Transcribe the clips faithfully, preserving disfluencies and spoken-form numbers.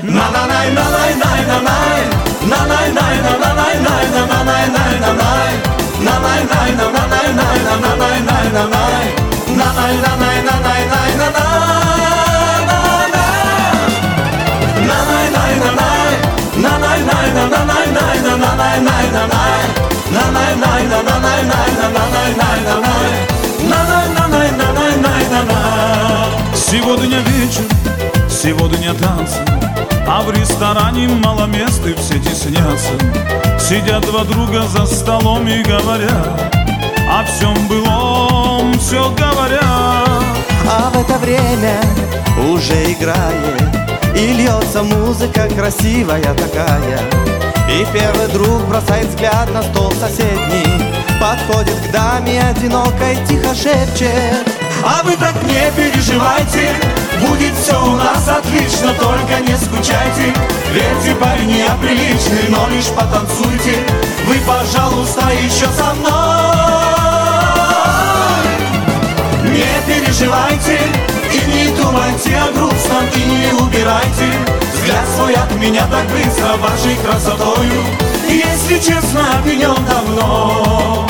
Сегодня вечер, сегодня танцы, а в ресторане мало мест и все теснятся. Сидят два друга за столом и говорят о всем былом, все говорят. А в это время уже играет и льется музыка красивая такая. И первый друг бросает взгляд на стол соседний, подходит к даме одинокой, тихо шепчет: а вы так не переживайте, будет все у нас отлично, только не скучайте. Верьте, парень, я приличный, но лишь потанцуйте. Вы, пожалуйста, еще со мной. Не переживайте и не думайте о грустном, и не убирайте взгляд свой от меня так быстро вашей красотою. Если честно, опьянен давно.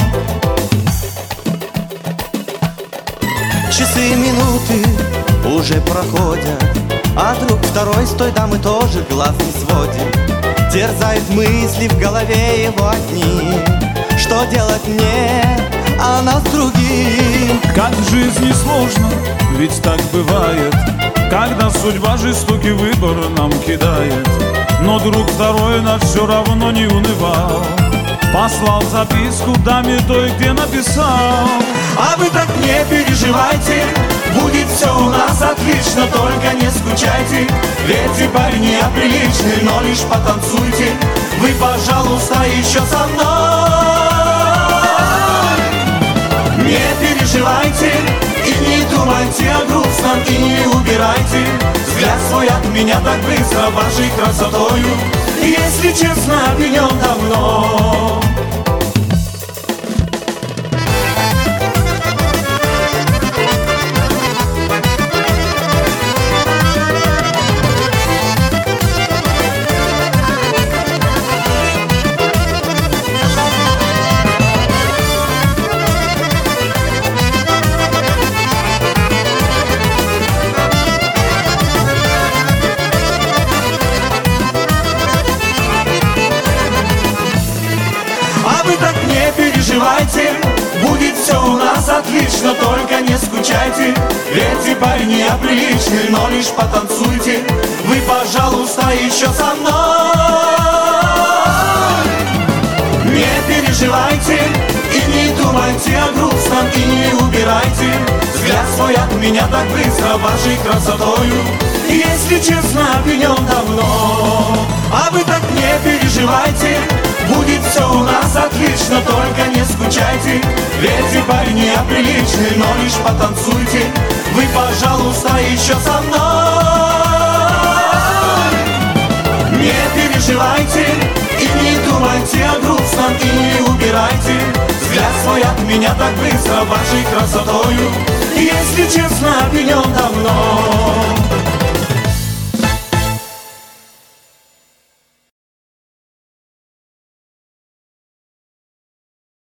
Часы и минуты уже проходят, а друг второй с той дамы тоже глаз не сводит. Терзают мысли в голове его одни: что делать мне, а нас другим? Как в жизни сложно, ведь так бывает, когда судьба жестокий выбор нам кидает. Но друг второй нас все равно не унывал, послал записку даме той, где написал: а вы так не переживайте, будет все у нас отлично, только не скучайте. Верьте, парень, я приличный, но лишь потанцуйте. Вы, пожалуйста, еще со мной. Не переживайте и не думайте о грустном, и не убирайте взгляд свой от меня так быстро вашей красотою. Если честно, опьянен давно. Переживайте, будет все у нас отлично, только не скучайте. Верьте, парень, я приличный, но лишь потанцуйте. Вы, пожалуйста, еще со мной. Не переживайте и не думайте о грустном, и не убирайте взгляд свой от меня так быстро вашей красотою. Если честно, опьянен давно. А вы так не переживайте, будет все у нас отлично, только не скучайте. Верьте, парень, я приличный, но лишь потанцуйте. Вы, пожалуйста, еще со мной. Не переживайте и не думайте о грустном, и не убирайте взгляд свой от меня так быстро вашей красотою. Если честно, опьянен давно.